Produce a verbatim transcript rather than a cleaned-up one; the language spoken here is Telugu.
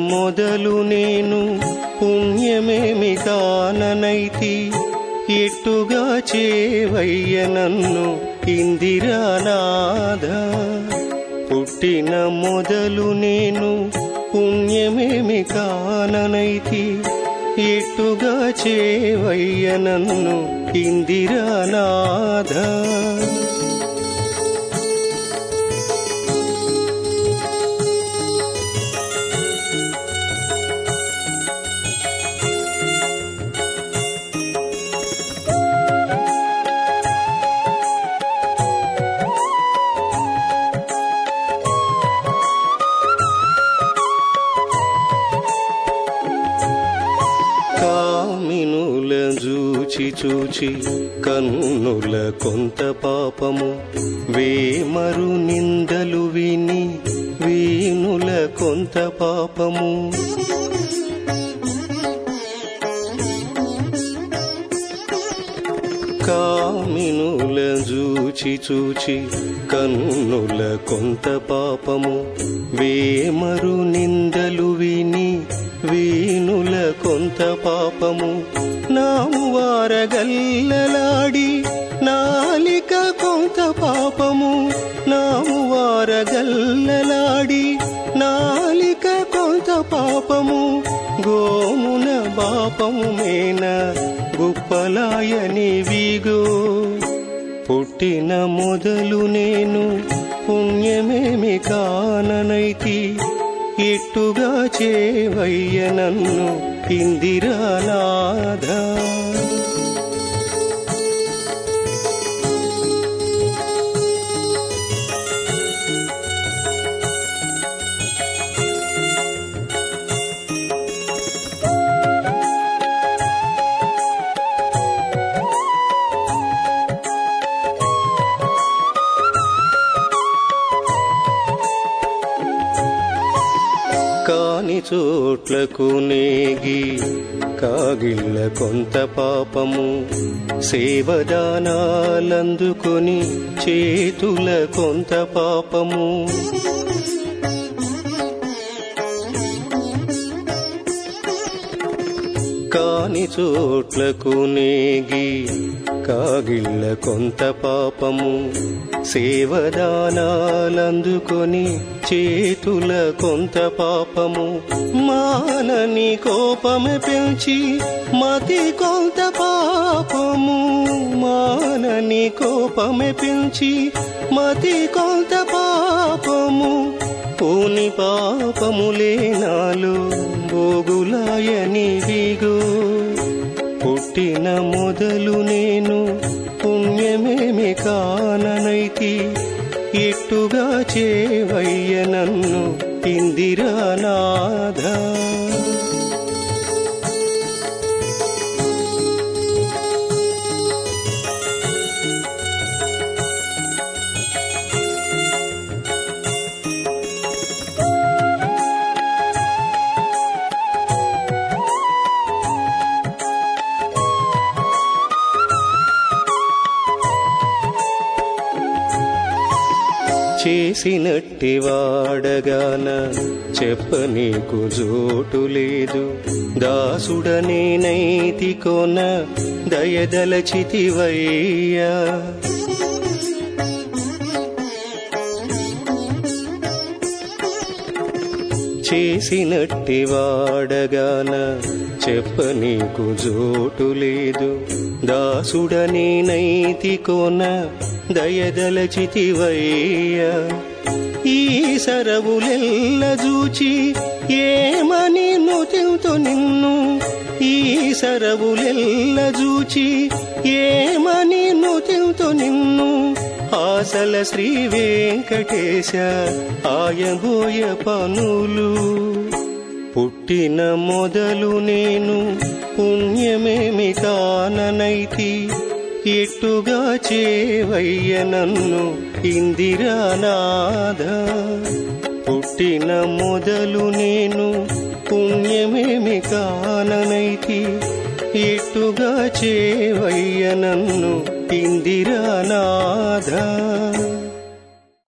మొదలు నేను పుణ్యమేమి కాననైతి ఎట్టుగా చేవయ్య నన్ను ఇందిరానాథ పుట్టిన మొదలు నేను పుణ్యమేమి కాననైతి ఎట్టుగా చేవయ్య నన్ను ఇందిరానాథ చూచి చూచి కన్నుల కొంత పాపము వేమరు నిందలు విని వీనుల కొంత పాపము కామినుల చూచి చూచి కన్నుల కొంత పాపము వేమరు నిందలు విని వీనుల కొంత పాపము నాము వారగల్లలాడి నాలిక కొంత పాపము నాము వారగల్లలాడి నాలిక కొంత పాపము గోమున పాపము మేన గుప్పలాయని విగో పుట్టిన మొదలు నేను పుణ్యమేమి కాననైతి ఎట్టుగా చేవయ్య నన్ను ఇందిరానాథ కాని చోట్లకు నేగి కాగిళ్ళ కొంత పాపము సేవదానాలందుకొని చేతుల కొంత పాపము కాని చోట్లకు నేగి కాగిళ్ళ కొంత పాపము సేవదానాలందుకొని చేతుల కొంత పాపము మానని కోపము పెంచి మతి కొంత పాపము మానని కోపము పెంచి మతి కొంత పాపము పూని పాపములే నాలో భోగులాయని విగో పుట్టిన మొదలు నేను పుణ్యమేమి కాననైతి ఎట్టుగా చేవయ్య నన్ను ఇందిరానాథ చేసినట్టి వాడగాన చెప్ప నీకు జోటు లేదు దాసుడనే నైతి కొన దయదలచితివయ్యా చేసినట్టి వాడగాన చెప్ప నీకు జోటు లేదు దాసుడనే నైతి కొన దయదలచితివయ్యా ఈ సరవులెల్ల జూచి ఏమని నుతితో నిన్ను ఈ సరవులెల్ల జూచి ఏమని నుతితో నిన్ను ఆసల శ్రీ వెంకటేశ ఆయబోయ పనులు పుట్టిన మొదలు నేను పుణ్యమేమి కాననైతి ఎట్టుగా చేవయ్య నన్ను ఇందిరానాథ పుట్టిన మొదలు నేను పుణ్యమేమి కాననైతి ఎట్టుగా చేవయ్య నన్ను ఇందిరానాథ